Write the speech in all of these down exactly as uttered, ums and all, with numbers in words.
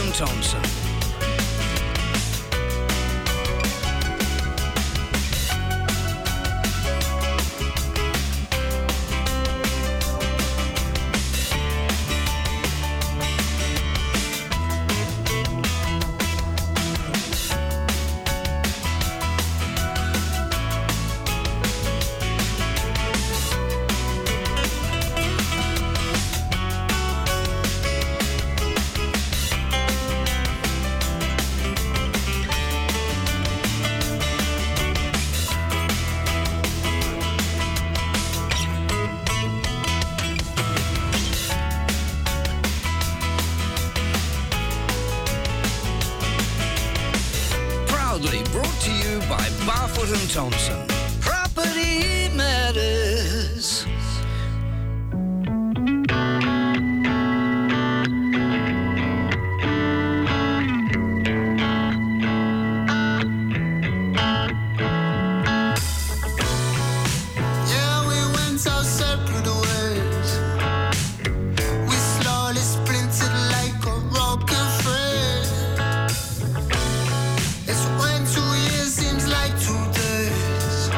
and Thompson. And Thompson. Property matters. Yeah, we went our separate ways. We slowly splintered like a broken thread. It's when two years seems like two days.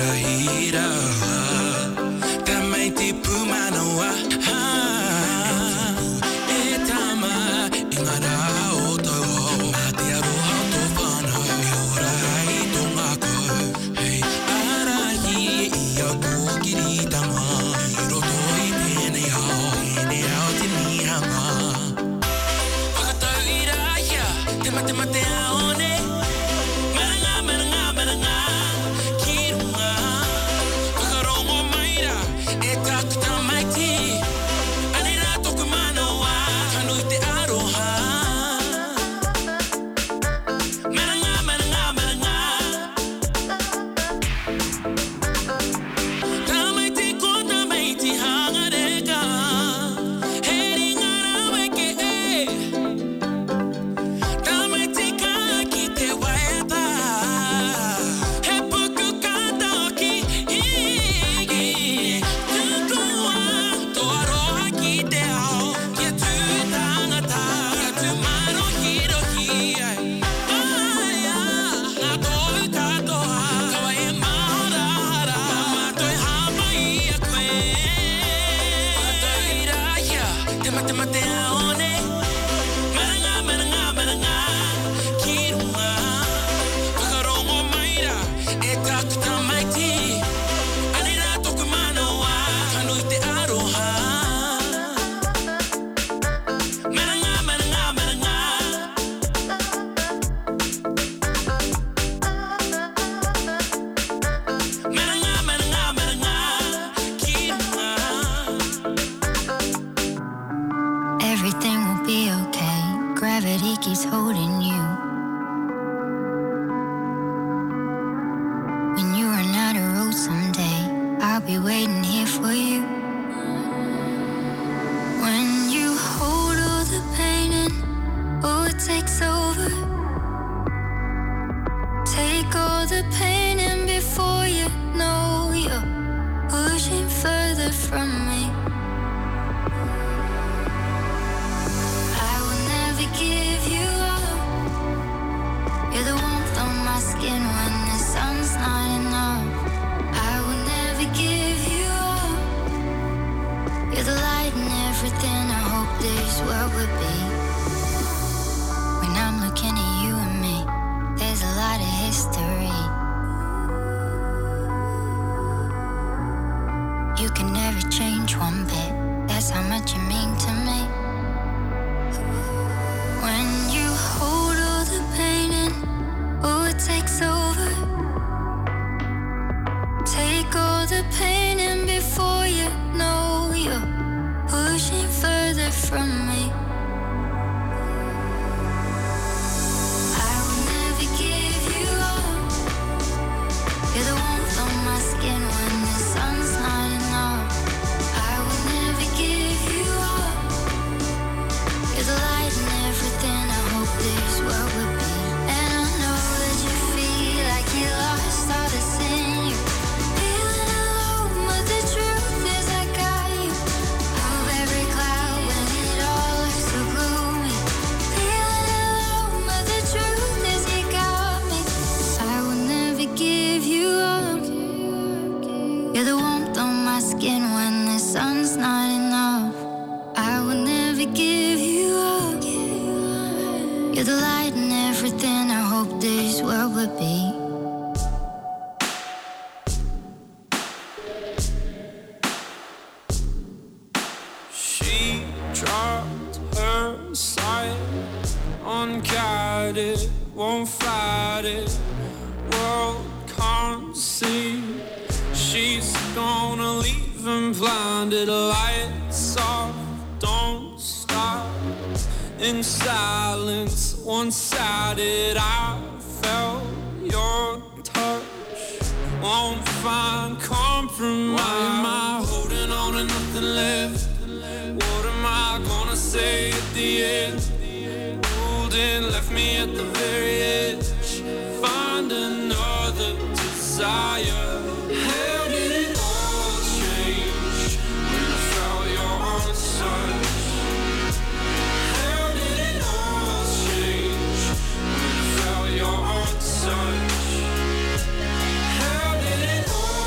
hira hira Tamai tipu manawa E tama ingara o tau Mati aroha to whana E ora i tonga kau Hei arahi ia kōkiri tama I roto i tēnei hao Tēnei hao te nihanga Whakatau i rāhia Te mate mate aone Maranga maranga maranga Ki runga Whakarongo maira E tākuta maiti Ane rā toku manawa Kanui te aroha Maranga maranga maranga Tamaiti ko tamaiti hangareka He ringa rawe ke e Tamaiti ka ki te waepa He puku kata o ki higi Tukua to aroha ki te ao Kia tu tangata Kia tu maro hirohi Aia Ngā tohu katoa Kawa e maorahara Matoi hapa i a koe Whakatau i rāhia Te mate mate aone Maranga maranga maranga Ki runga Whakarongo maira E tākuta maiti Ane rā toku manawa Kanui te aroha Maranga maranga maranga Maranga maranga maranga Ki runga Everything will be okay. Gravity keeps holding you. When you run out of road someday, I'll be waiting here for you. When you hold all the pain in, oh, it takes over. Take all the pain in before you know you're pushing further from me. I will never give you up. You're the warmth on my skin when the sun's not enough. I will never give you up. You're the light in everything I hope this world would be. When I'm looking at you and me, there's a lot of history. You can never change one bit. That's how much you mean to me. When you hold all the pain in, oh, it takes over. Take all the pain in before you know you're pushing further from me. I will never give you up. You're the warmth on my skin when the sun's not enough. I will never give you up. You're the light in everything I hope this world would be. And I know that you feel like you lost all that's in you. Feeling alone, but the truth is I got you. Move every cloud when it all looks so gloomy. Feeling alone, but the truth is you got me. I will never give you up. You're the warmth on my skin when the sun's not enough. I will never give you up. You're the light in everything I hope this world would be. She dropped her sight unguided, won't fight it. World can't see. She's gonna leave him blinded. Lights off, don't stop. In silence, one-sided, I felt your touch. Won't find compromise. Why am I holding on to nothing left? What am I gonna say at the end? Holding left me at the very edge. Find another desire. How did it all change when I felt your arms touch? How did it all change when I felt your arms touch? How did it all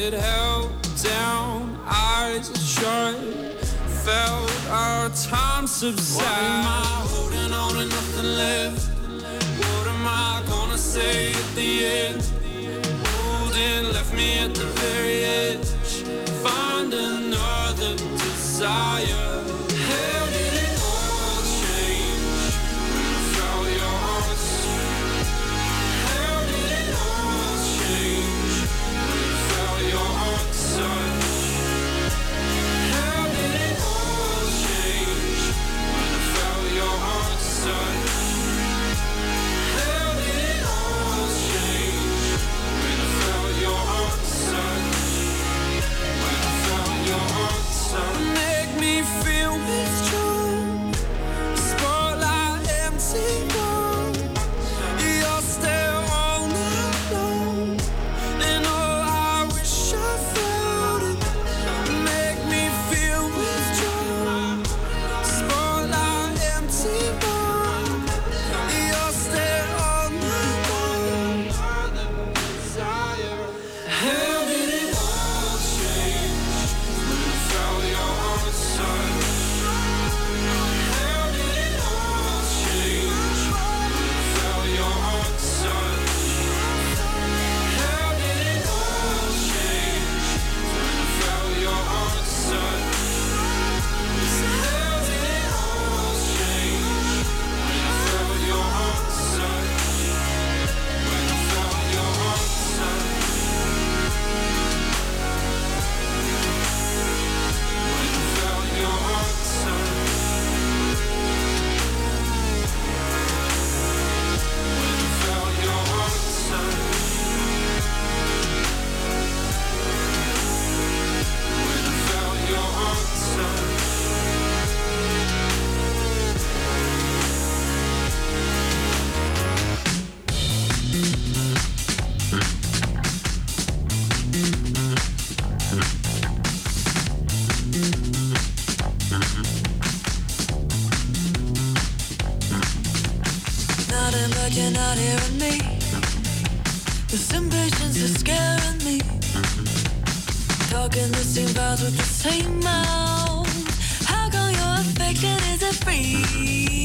head held down, eyes shut, felt our time subside. What am I holding on to nothing left? What am I gonna say at the end? Holding left me at the very edge. Find another desire. How did it all change when I felt your heart? How did it all change when I felt your heart touch? How did it all change when I felt your heart touch? How did it all change when I felt your heart touch? When I felt your heart touch. Make me feel withdrawn. Spotlight empty gone. You're still all night long. And oh, I wish I felt it. Make me feel withdrawn. Spotlight empty gone. You're still all night long. How did it all change when I felt your heart touch? How did it all change when I felt your heart touch? How did it all change when I felt your heart touch? How did it all change when I felt your heart touch? When I felt your heart touch? When I felt your heart touch? When I felt your heart touch? When I felt your heart touch? Nothing but you're not hearing me. This impatience is scaring me. Talking the same words with the same mouth. How come your affection isn't free?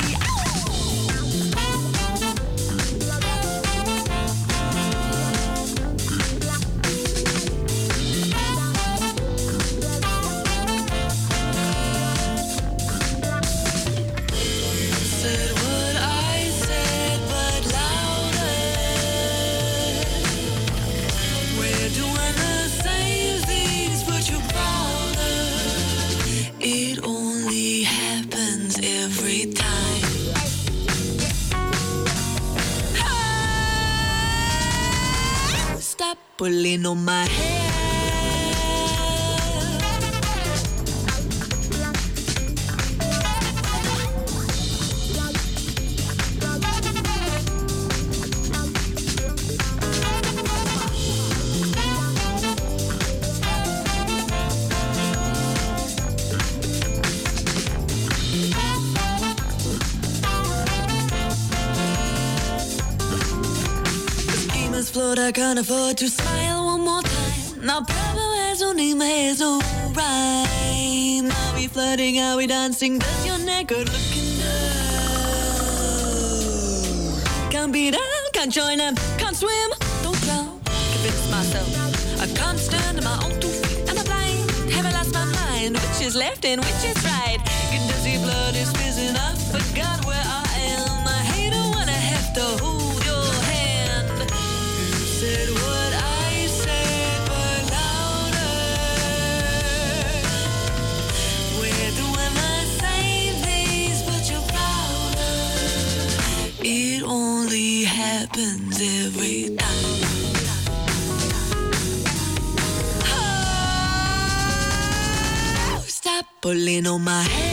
Said what I said, but louder. We're doing the same things, but you're prouder. It only happens every time. Ah! Stop pulling on my hair. Float, I can't afford to smile one more time. Now problem has no name, has no rhyme. Are we flirting, are we dancing? Does your neck good looking down? Can't be down, can't join them, can't swim, don't drown. Convince myself I can't stand on my own two feet. I'm blind, have I lost my mind? Which is left and which is right? Get dizzy, blood is fizzing, I forgot where I am. I hate it when I have to hold your hand. Said what I said, but louder. We're doing the same things, but you're prouder. It only happens every time. Oh, stop pulling on my hair.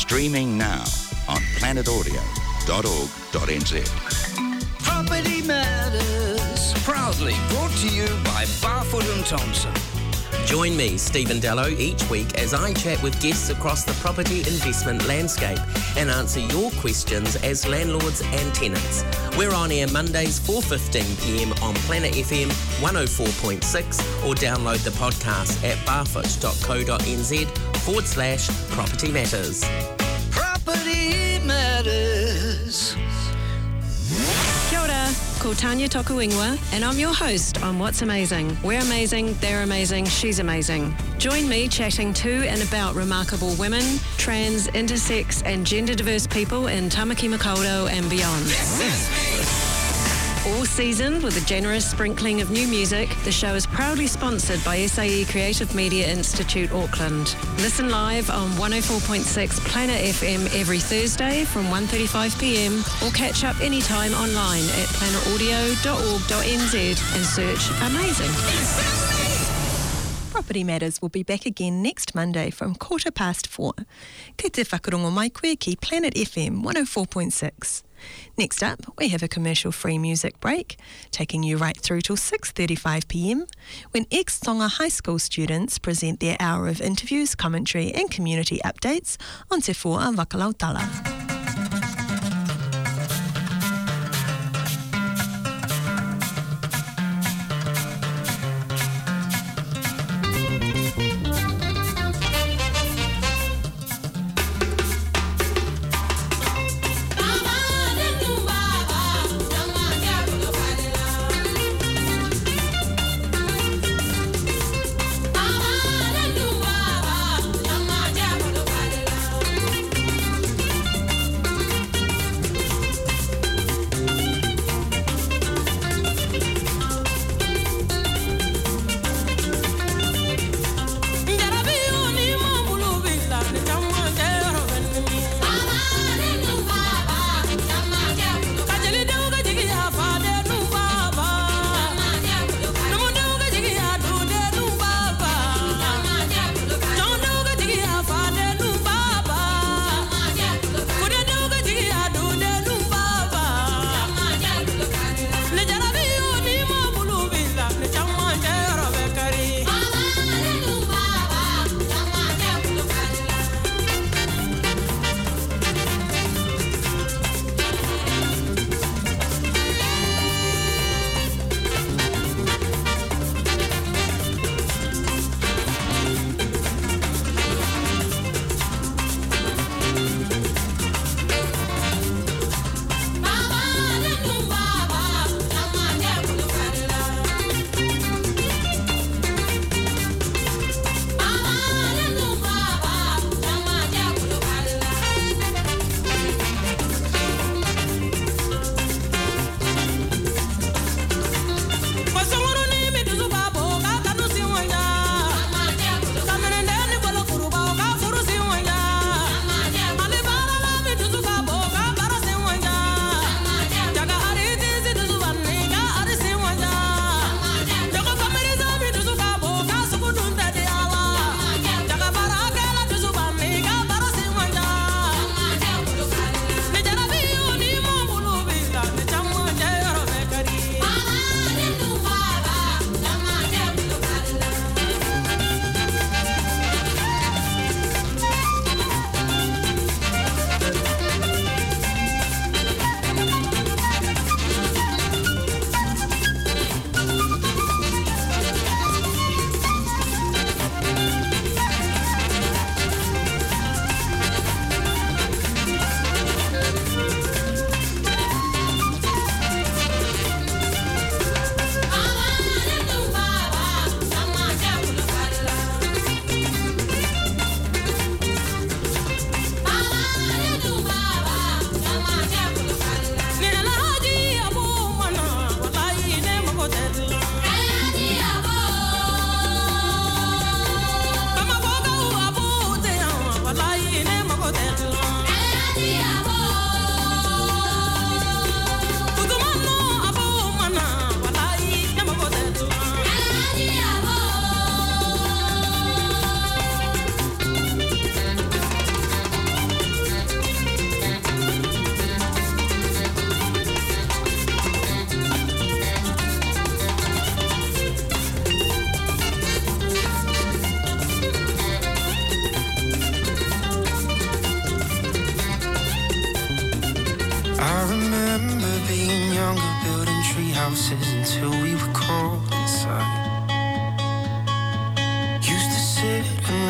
Streaming now on planet audio dot org dot n z. Property Matters, proudly brought to you by Barfoot and Thompson. Join me, Stephen Dello, each week as I chat with guests across the property investment landscape and answer your questions as landlords and tenants. We're on air Mondays four fifteen p m on Planet F M one oh four point six or download the podcast at barfoot dot co dot n z forward slash property matters. Property Matters. Kia ora, ko Tanya Tokuingwa, and I'm your host on What's Amazing. We're amazing, they're amazing, she's amazing. Join me chatting to and about remarkable women, trans, intersex and gender diverse people in Tamaki Makaurau and beyond. All season with a generous sprinkling of new music, the show is proudly sponsored by S A E Creative Media Institute Auckland. Listen live on one oh four point six Planet F M every Thursday from one thirty-five p m or catch up anytime online at planet audio dot org dot n z and search Amazing. Property Matters will be back again next Monday from quarter past four. Kei te whakarongo mai koe ki Planet F M one oh four point six. Next up, we have a commercial-free music break, taking you right through till six thirty-five p m, when ex-Tonga High School students present their hour of interviews, commentary and community updates on Te Fua Wakalautala.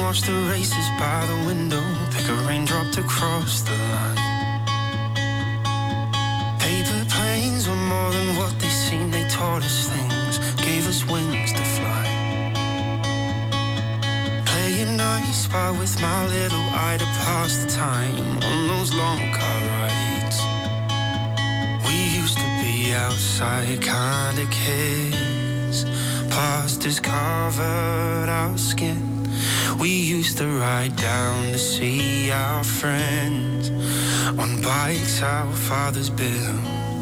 watch the races by the window, pick a raindrop to cross the line. Paper planes were more than what they seemed. They taught us things, gave us wings to fly. Playing I spy with my little eye to pass the time on those long car rides. We used to be outside kind of kids. Past has covered our skin. We used to ride down to see our friends on bikes our fathers built.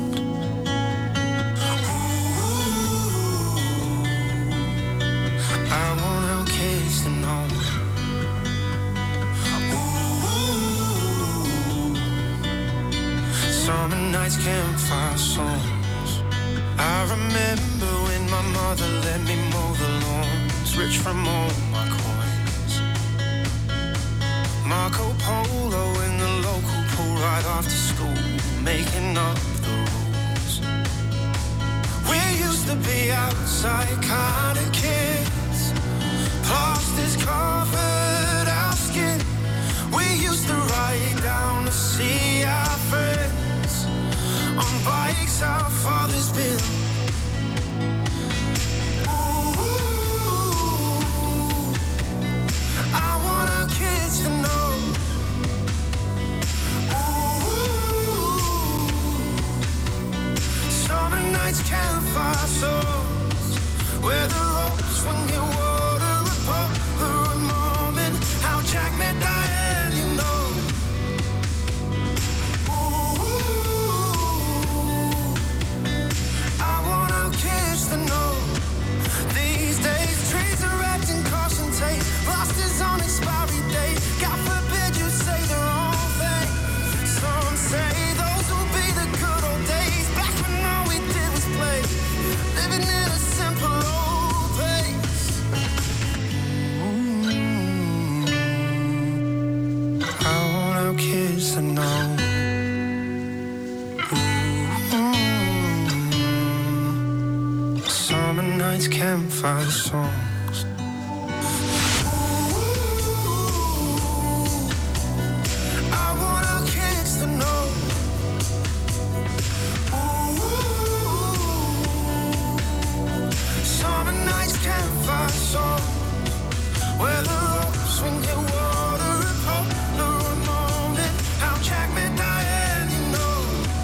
I want our kids to know. Summer nights, campfire songs. I remember when my mother let me mow the lawns, rich from all my coins. Marco Polo in the local pool right after school, making up the rules. We used to be outside kind of kids. Plaster's covered our skin. We used to ride down to see our friends on bikes our fathers built. I want our kids to know. Summer nights, campfire songs, where the ropes swing your water apart. The moment how Jack met Diane, you know. I want our kids to know. These days, trees are wrapped in caution tape. Lost is on expiry date. God forbid you say the wrong thing. Some say those will be the good old days. Back when all we did was play, living in a simple old place. Mm-hmm. I want our kids to know. Mm-hmm. Summer nights, campfire songs. I want our kids to know. Summer nights, campfire songs, where the ropes swing your water apart. The moment how Jack met Diane, you know.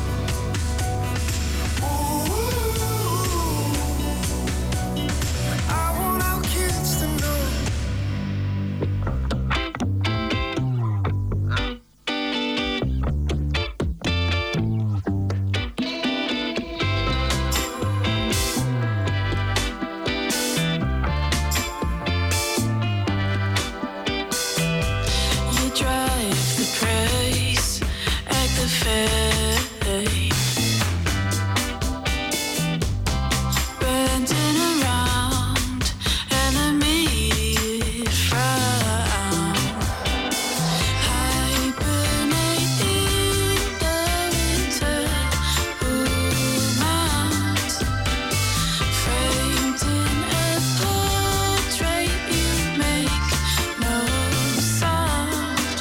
I want our kids to know. You drive the praise at the fair, bending around an immediate frown, hibernate in the winter moonlight, framed in a portrait you make no sound.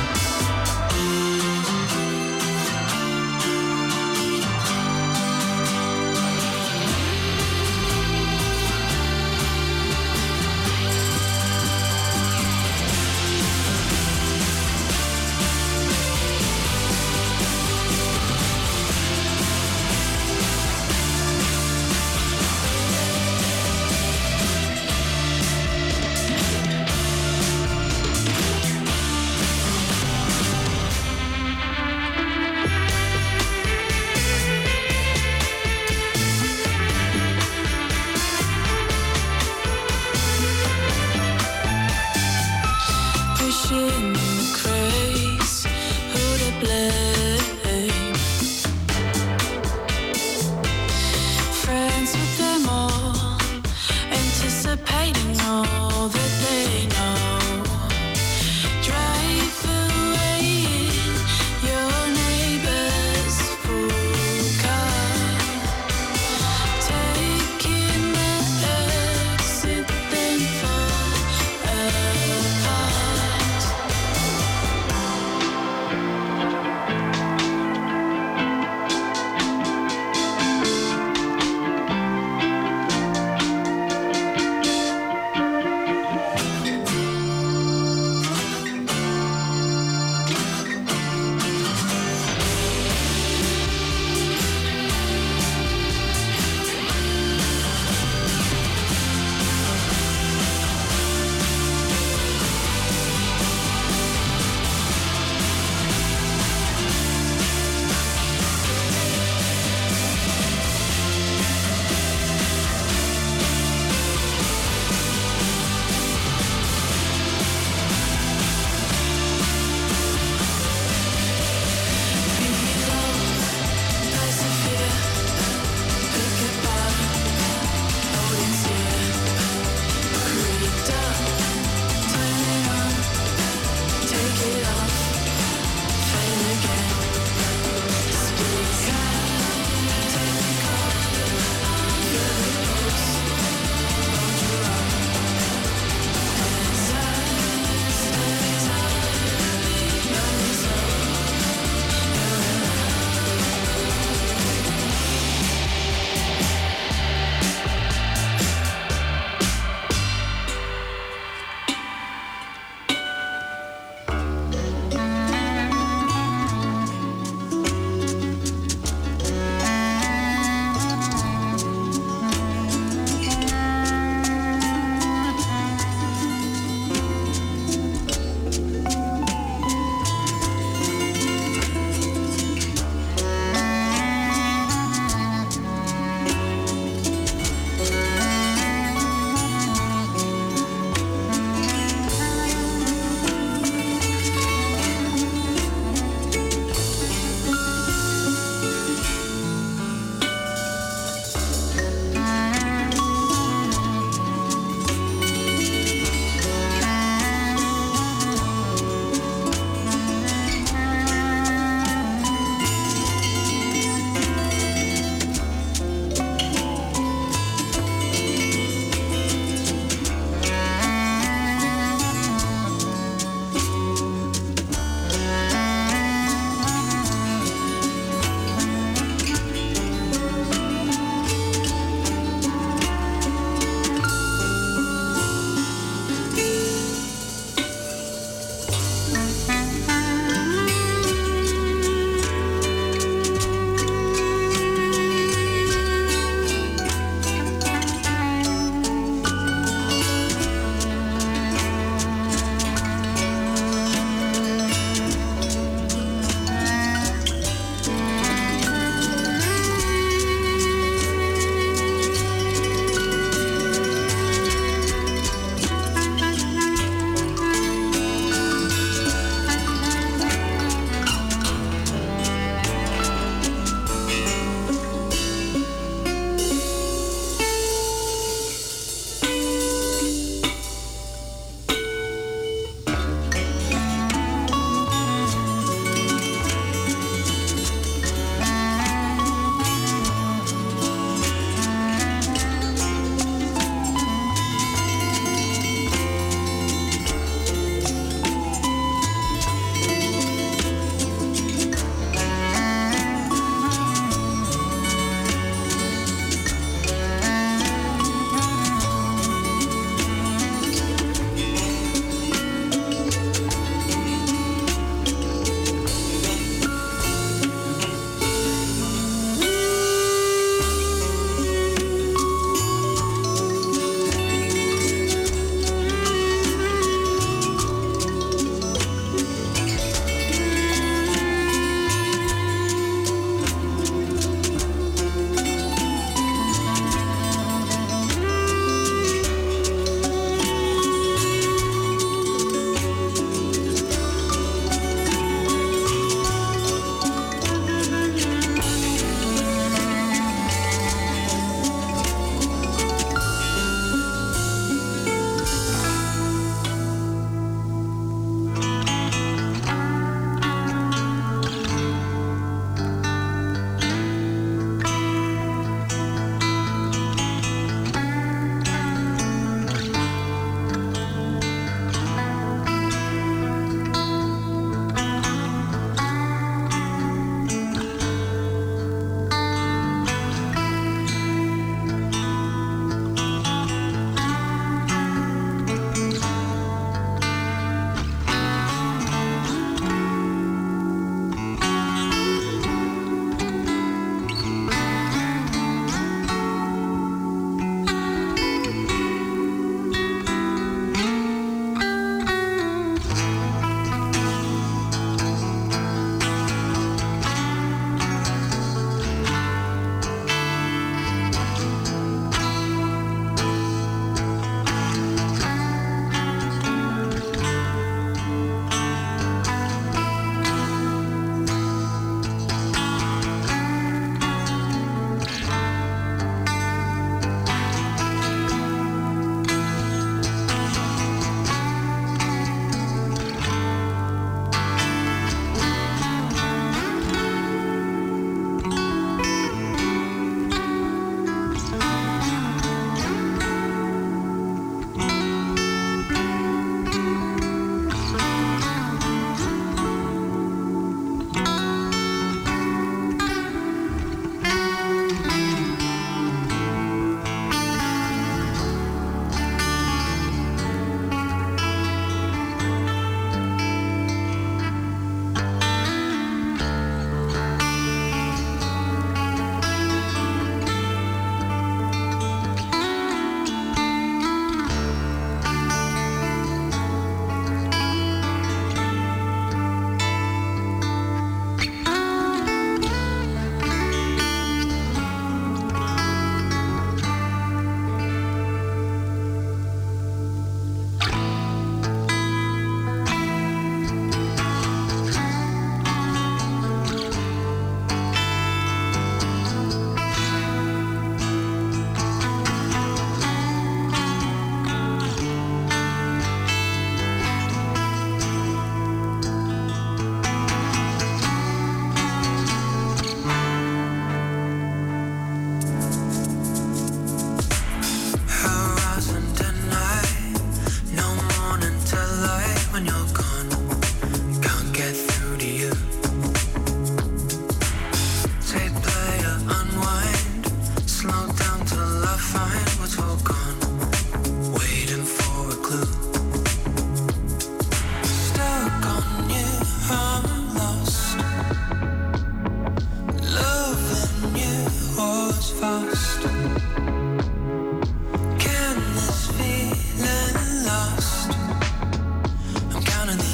Pushing the craze, who to blame? Friends with them all, anticipating all that they know. Drive away in your neighbor's full car, taking the exit, then fall apart.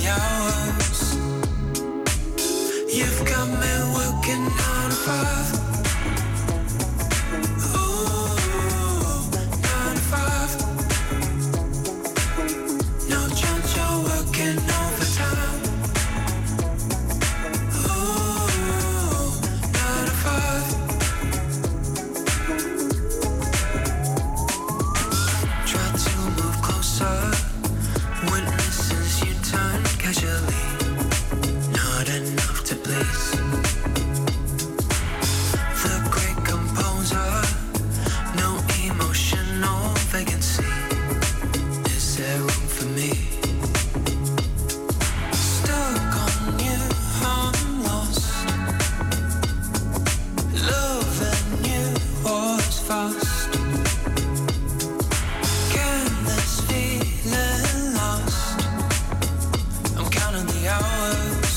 hours. You've got me working nine to five. Ooh, nine to five. No chance you're working overtime. Ooh, nine to five. Try to move closer. Witnesses you turn casually. Not enough to please. The great composer. No emotional vacancy. Is there room for me? Stuck on you, I'm lost. Loving you was fast. Can this feeling last? I'm counting the hours.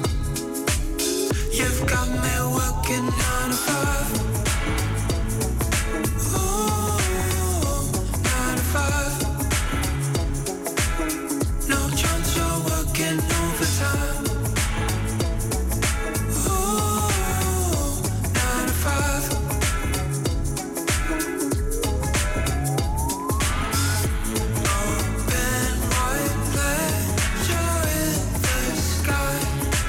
You've got me working nine to five. Ooh, nine to five. No chance you're working overtime. Ooh, nine to five. Open wide, pleasure in the sky.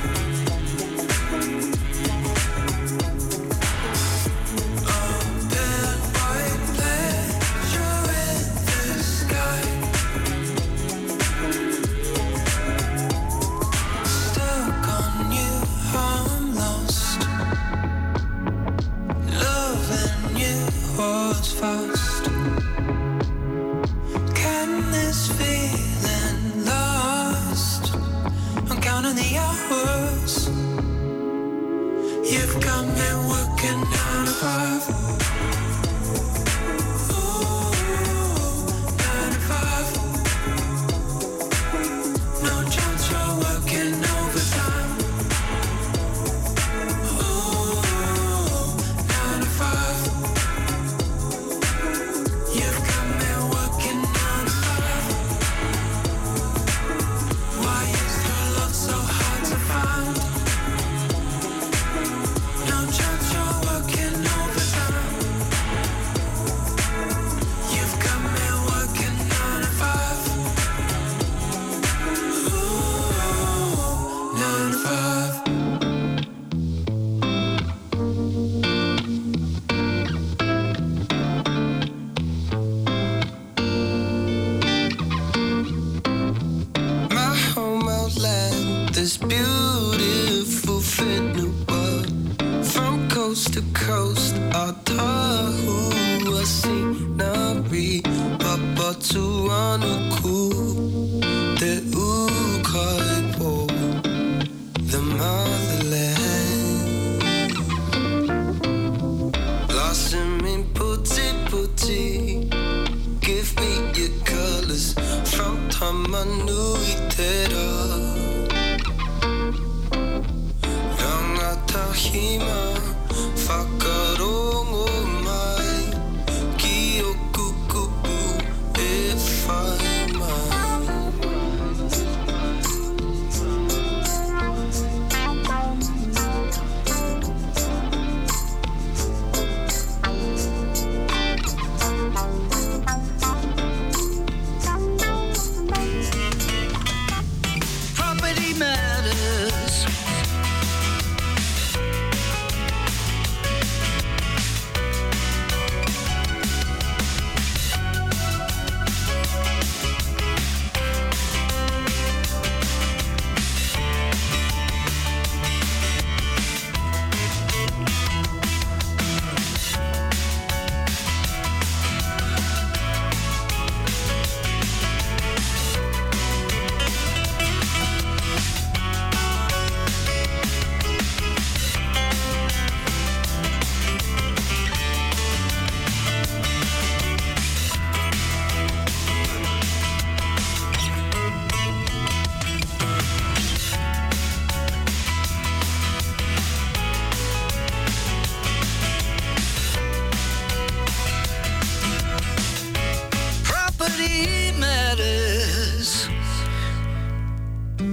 Open wide, pleasure in the sky. Stuck on you, I'm lost. Loving you was fast. Can this feeling last? I'm counting the hours. You've got me working nine to five. Ooh, nine to five. No chance you're working overtime. Ooh, nine to five. You've got me working nine to five. Why is your love so hard to find? No chance you're working overtime. You've got me working nine to five. Ooh, nine to five. My home outland, this beautiful fit new world. From coast to coast, our Tahoe scenery. Papa to Anuku, the Ukaipo, the motherland. Blossom in putti putti, give me your colors from Tamanui Tera. Rangatahima, Whakaroa